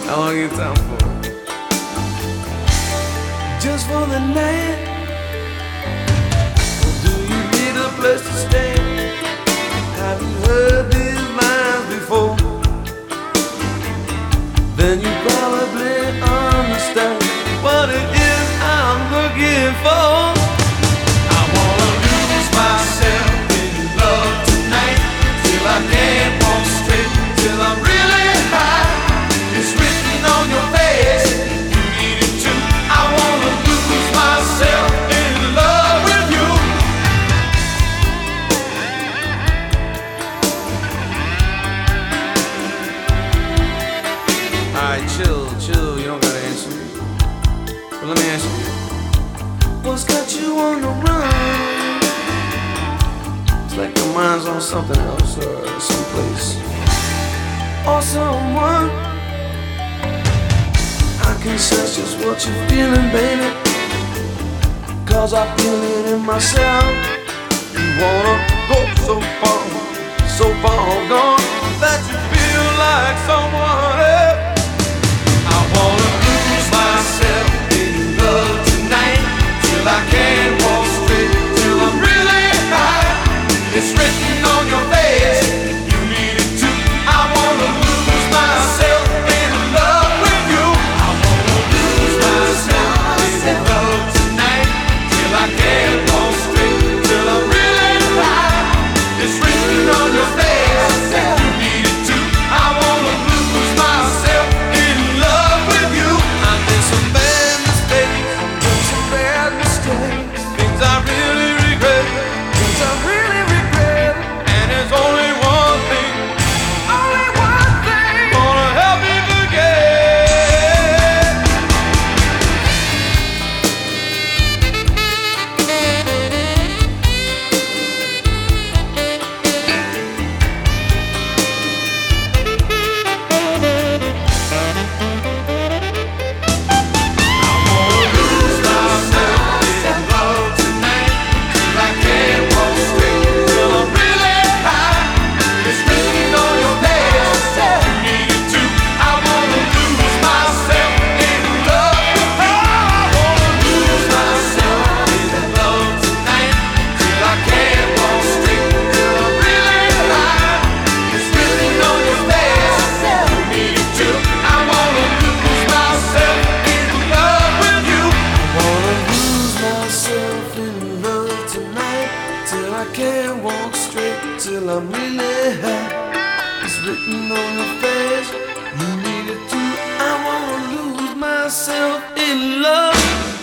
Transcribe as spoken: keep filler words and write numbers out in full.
How long you time for? Just for the night? Or do you need a place to stay? Have you heard these lines before? Then you probably understand what it is I'm looking for. I wanna lose myself in love tonight, till I can't walk straight, till I'm really high. It's written on your face, you need it too. I wanna lose myself in love with you. Alright, chill, chill, you don't gotta answer me. But let me ask you, what's got you on the run? It's like your mind's on something else or someplace or someone. I can sense just what you're feeling, baby, 'cause I feel it in myself. You wanna go so far, so far gone, that you feel like someone else. I wanna lose myself in love tonight, till I can't walk straight, till I'm really high. It's written on your face, you need it too. I wanna lose myself in love with you. I wanna lose myself in love tonight, till I can't walk straight, till I'm really high. It's written on your face, you need it too. I wanna lose myself in love with you. I did some bad mistakes, done some bad mistakes, things I really regret, things I really regret. And there's only one thing, only one thing gonna help me forget. I wanna lose myself in love tonight, till I can't walk straight, till I'm really high. It's written on your face, you need it too. I wanna lose myself in love with you. I wanna lose myself in love tonight, till I can't walk straight, till I'm really high. It's written on your face, you need it too. I wanna lose myself in love with you. I wanna lose myself in love tonight, till I can't walk straight, till I'm really high. It's written on your face, you need it too. I wanna lose myself in love.